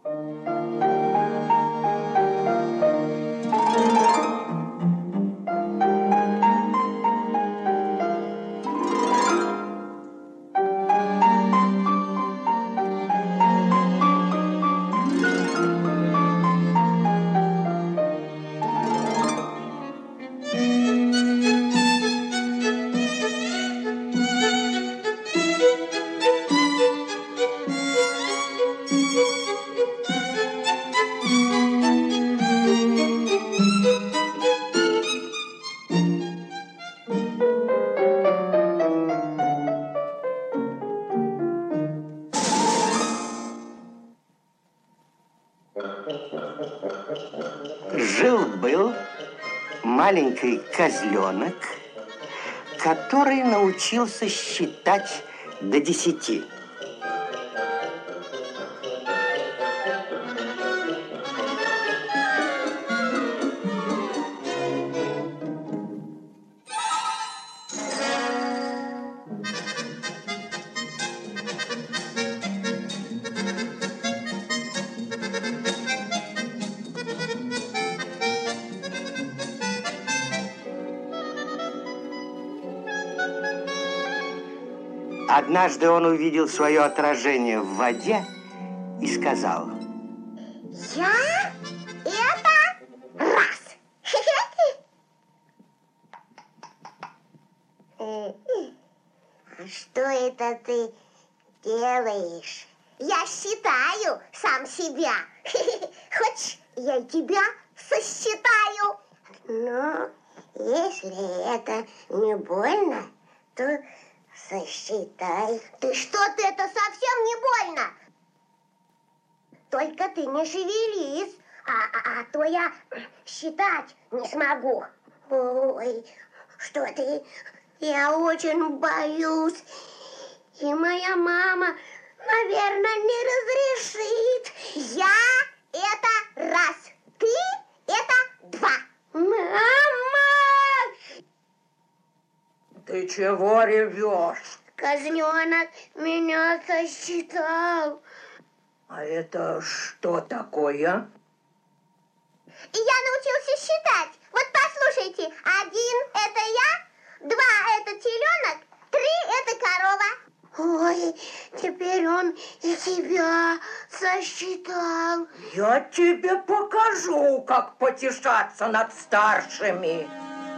Жил-был маленький козленок, который научился считать до 10. Однажды он увидел свое отражение в воде и сказал: «Я это раз». Что это ты делаешь? Я считаю сам себя. Хочешь, я тебя сосчитаю? Но если это не больно, то сосчитай. Ты что, это совсем не больно? Только ты не шевелись, а то я считать не смогу. Ой, что ты? Я очень боюсь. И моя мама, наверное, не разрешит. Я это раз, ты это два. Мама! Ты чего ревешь? Козленок меня сосчитал. А это что такое? Я научился считать. Вот послушайте. 1 – это я, 2 – это теленок, 3 – это корова. Ой, теперь он и тебя сосчитал. Я тебе покажу, как потешаться над старшими.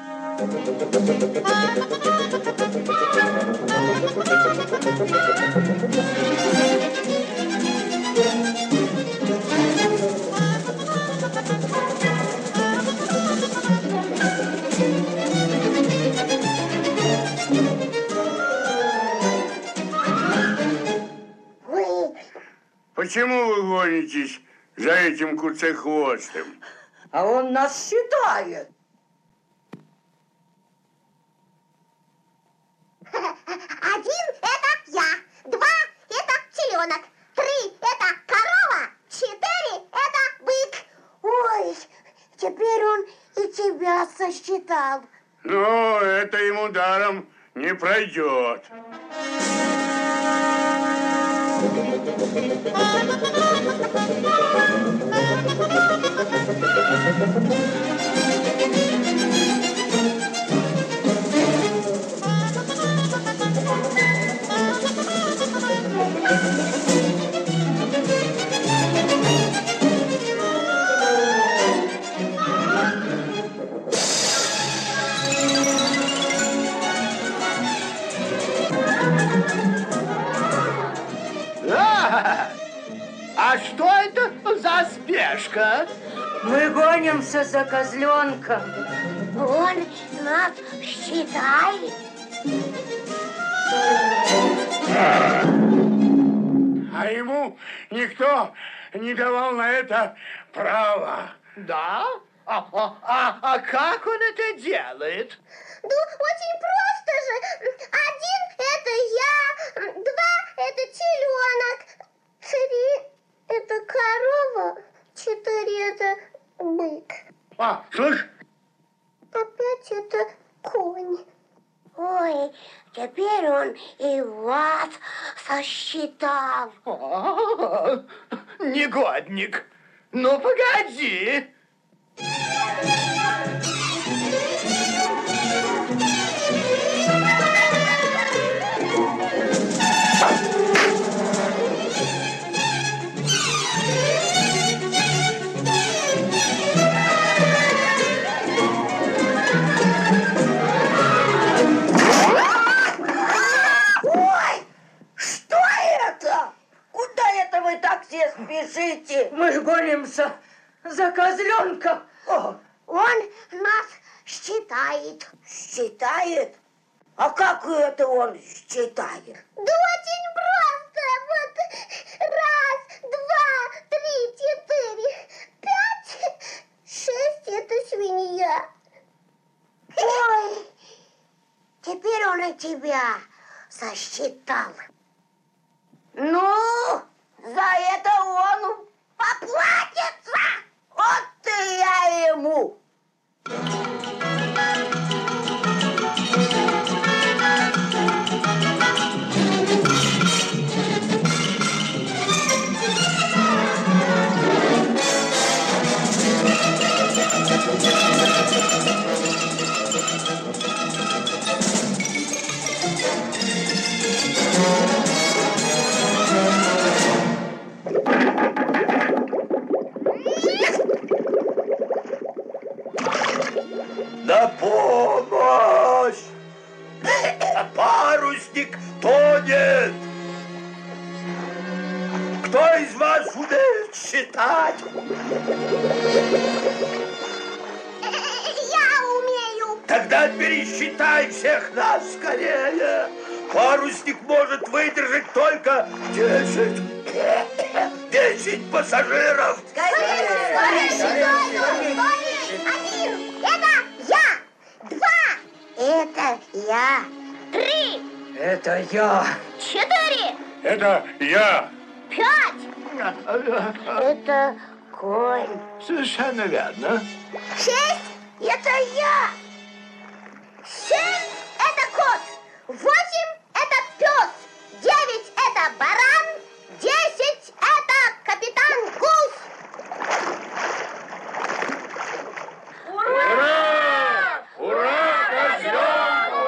Почему вы гонитесь за этим куцехвостым? А он нас считает. 1 – это я, 2 – это теленок, 3 – это корова, 4 – это бык. Ой, теперь он и тебя сосчитал. Но это ему даром не пройдет. А что это за спешка? Мы гонимся за козленком. Он нас считает. А ему никто не давал на это права. Да? А как он это делает? Ну, очень просто же. 1 – это я, 2 – это теленок, 3 – это корова, 4 – это бык. Слышь? Опять это конь. Ой, теперь он и вас сосчитал. Негодник. Ну, погоди. Что это? Куда это вы так все спешите? Мы ж гонимся за козленком. О, Он нас считает. считает? А как это он считает? Да очень просто. Вот раз, два, три, четыре, пять, шесть. Это свинья. Ой, теперь он и тебя сосчитал. Ну, за это он поплатится. Вот ты я ему. На помощь! Парусник тонет! Кто из вас умеет считать? Я умею. Тогда пересчитай всех нас скорее! Парусник может выдержать только 10 пассажиров! Стой! Один. Это я. Два. Это я. Три. Это я. Четыре. Это я. Пять. Это конь. Совершенно верно. Шесть. Это я. Семь. Это кот. Восемь. Это пес. Девять. Это баран. 10. Это капитан Гус. Ура! Ура, козленку!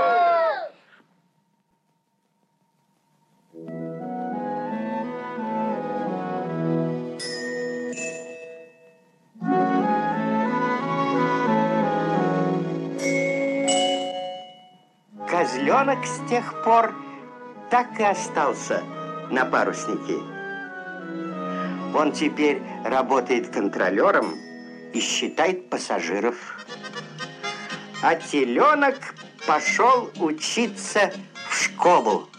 Козленок с тех пор так и остался на паруснике. Он теперь работает контролером и считает пассажиров. А теленок пошел учиться в школу.